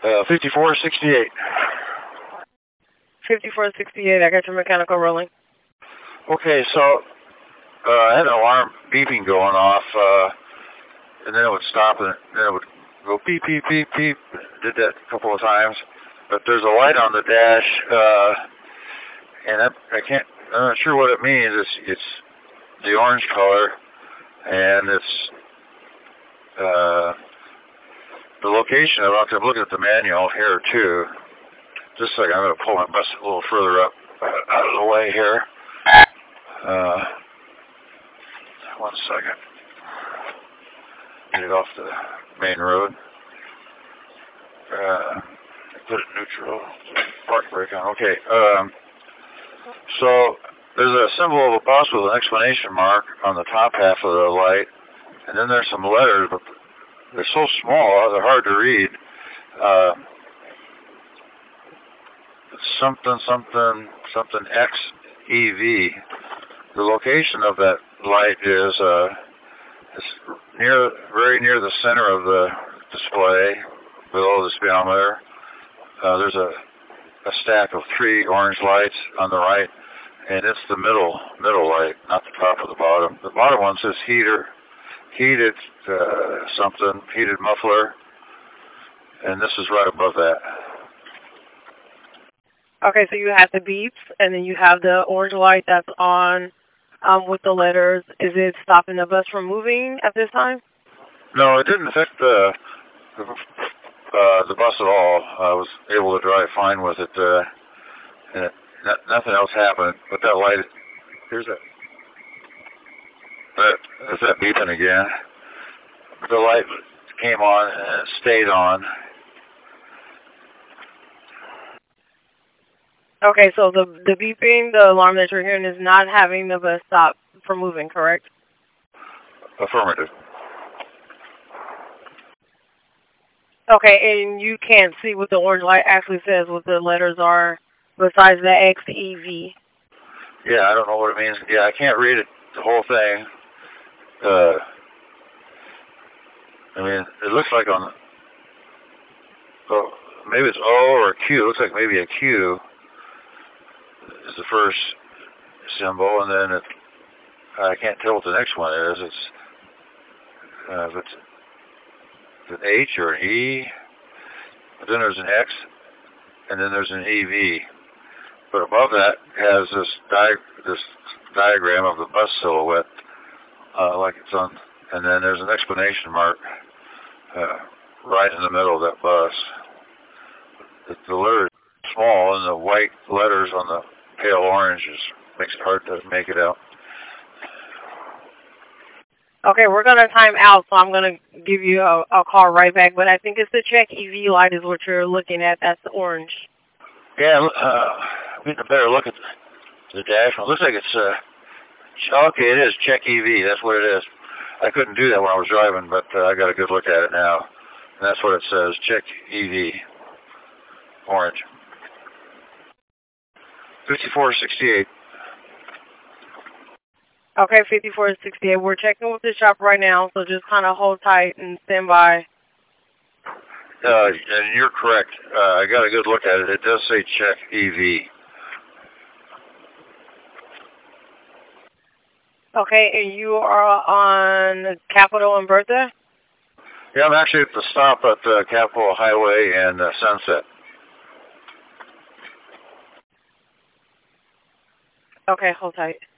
5468. 5468, I got your mechanical rolling. Okay, so I had an alarm beeping going off, and then it would stop, and then it would go beep, beep, beep, beep. Did that a couple of times. But there's a light on the dash, and I'm not sure what it means. It's the orange color, and it's the location of it. I'm looking at the manual here too. Just a second, I'm going to pull my bus a little further up out of the way here. 1 second. Get it off the main road. Put it neutral. Park brake on. Okay. So there's a symbol of a bus with an exclamation mark on the top half of the light, and then there's some letters, but they're so small they're hard to read. Something XEV. The location of that light is very near the center of the display, below the speedometer. There's a stack of 3 orange lights on the right, and it's the middle light, not the top or the bottom. The bottom one says heated muffler, and this is right above that. Okay, so you have the beeps, and then you have the orange light that's on with the letters. Is it stopping the bus from moving at this time? No, it didn't affect the bus at all. I was able to drive fine with it, and nothing else happened. But that light, there's that beeping again. The light came on and it stayed on. Okay, so the beeping, the alarm that you're hearing is not having the bus stop from moving, correct? Affirmative. Okay, and you can't see what the orange light actually says, what the letters are, besides the XEV. Yeah, I don't know what it means. Yeah, I can't read it, the whole thing. I mean, it looks like maybe it's O or a Q. It looks like maybe a Q is the first symbol, and then I can't tell what the next one is. If it's an H or an E, but then there's an X, and then there's an EV. But above that has this diagram of the bus silhouette, like it's on, and then there's an exclamation mark right in the middle of that bus. The letters are small, and the white letters on the pale orange makes it hard to make it out. Okay, we're going to time out, so I'm going to give you a call right back. But I think it's the check EV light is what you're looking at. That's the orange. Yeah, getting a better look at the dash. It looks like it's, okay, it is check EV. That's what it is. I couldn't do that when I was driving, but I got a good look at it now. And that's what it says, check EV. Orange. 5468. Okay, 5468. We're checking with the shop right now, so just kind of hold tight and stand by. And you're correct. I got a good look at it. It does say check EV. Okay, and you are on Capitol and Bertha? Yeah, I'm actually at the stop at Capitol Highway and Sunset. Okay, hold tight.